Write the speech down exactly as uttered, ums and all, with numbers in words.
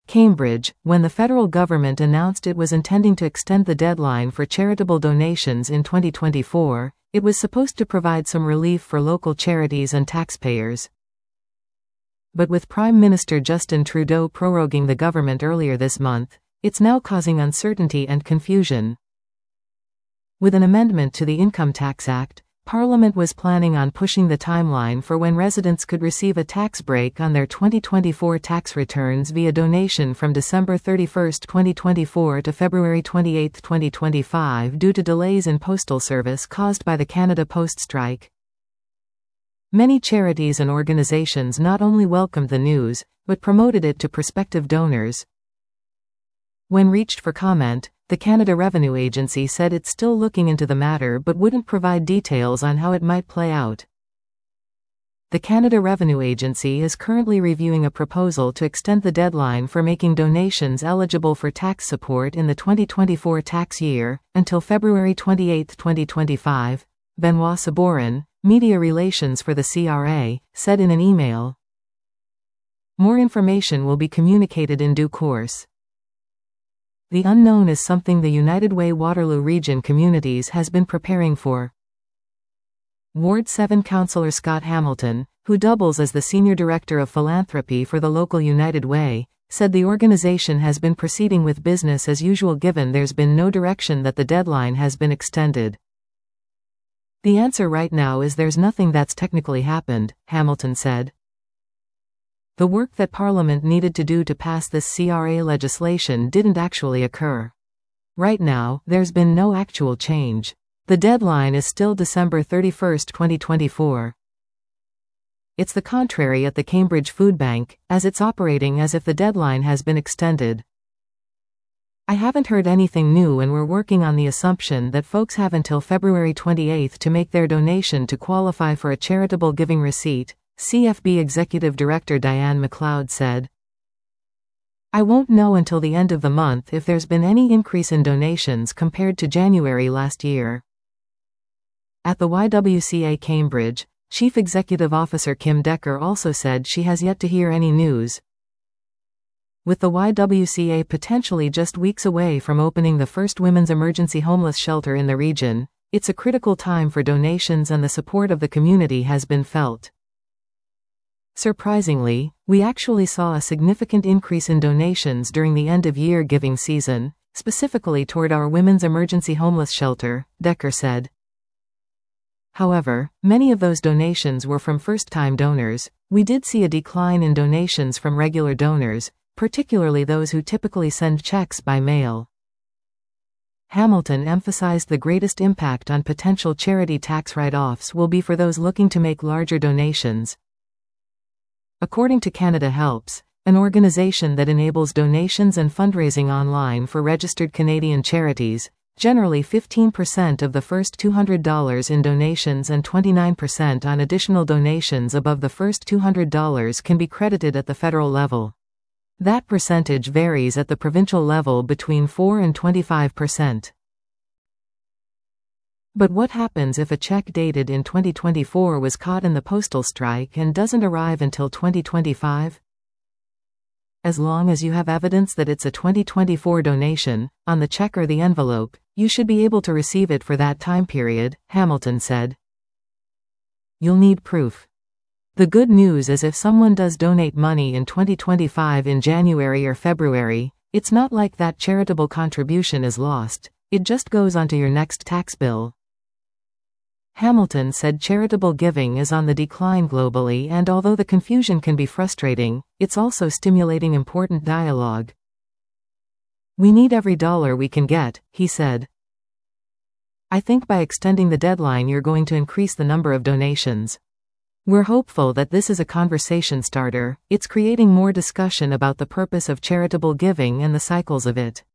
Cambridge, when the federal government announced it was intending to extend the deadline for charitable donations in twenty twenty-four, it was supposed to provide some relief for local charities and taxpayers. But with Prime Minister Justin Trudeau proroguing the government earlier this month, it's now causing uncertainty and confusion. With an amendment to the Income Tax Act, Parliament was planning on pushing the timeline for when residents could receive a tax break on their twenty twenty-four tax returns via donation from December thirty-first, twenty twenty-four to February twenty-eighth, twenty twenty-five due to delays in postal service caused by the Canada Post strike. Many charities and organizations not only welcomed the news, but promoted it to prospective donors. When reached for comment, the Canada Revenue Agency said it's still looking into the matter but wouldn't provide details on how it might play out. The Canada Revenue Agency is currently reviewing a proposal to extend the deadline for making donations eligible for tax support in the twenty twenty-four tax year until February twenty-eighth, twenty twenty-five, Benoit Sabourin, Media Relations for the C R A, said in an email. More information will be communicated in due course. The unknown is something the United Way Waterloo Region Communities has been preparing for. Ward seven Councillor Scott Hamilton, who doubles as the Senior Director of Philanthropy for the local United Way, said the organization has been proceeding with business as usual given there's been no direction that the deadline has been extended. The answer right now is there's nothing that's technically happened, Hamilton said. The work that Parliament needed to do to pass this C R A legislation didn't actually occur. Right now, there's been no actual change. The deadline is still December thirty-first, twenty twenty-four. It's the contrary at the Cambridge Food Bank, as it's operating as if the deadline has been extended. I haven't heard anything new and we're working on the assumption that folks have until February twenty-eighth to make their donation to qualify for a charitable giving receipt, C F B Executive Director Diane McLeod said. I won't know until the end of the month if there's been any increase in donations compared to January last year. At the Y W C A Cambridge, Chief Executive Officer Kim Decker also said she has yet to hear any news. With the Y W C A potentially just weeks away from opening the first women's emergency homeless shelter in the region, it's a critical time for donations and the support of the community has been felt. Surprisingly, we actually saw a significant increase in donations during the end-of-year giving season, specifically toward our women's emergency homeless shelter, Decker said. However, many of those donations were from first-time donors. We did see a decline in donations from regular donors, particularly those who typically send checks by mail. Hamilton emphasized the greatest impact on potential charity tax write-offs will be for those looking to make larger donations. According to Canada Helps, an organization that enables donations and fundraising online for registered Canadian charities, generally fifteen percent of the first two hundred dollars in donations and twenty-nine percent on additional donations above the first two hundred dollars can be credited at the federal level. That percentage varies at the provincial level between four and twenty-five percent. But what happens if a check dated in twenty twenty-four was caught in the postal strike and doesn't arrive until twenty twenty-five? As long as you have evidence that it's a twenty twenty-four donation, on the check or the envelope, you should be able to receive it for that time period, Hamilton said. You'll need proof. The good news is if someone does donate money in twenty twenty-five in January or February, it's not like that charitable contribution is lost, it just goes onto your next tax bill. Hamilton said charitable giving is on the decline globally, and although the confusion can be frustrating, it's also stimulating important dialogue. We need every dollar we can get, he said. I think by extending the deadline you're going to increase the number of donations. We're hopeful that this is a conversation starter. It's creating more discussion about the purpose of charitable giving and the cycles of it.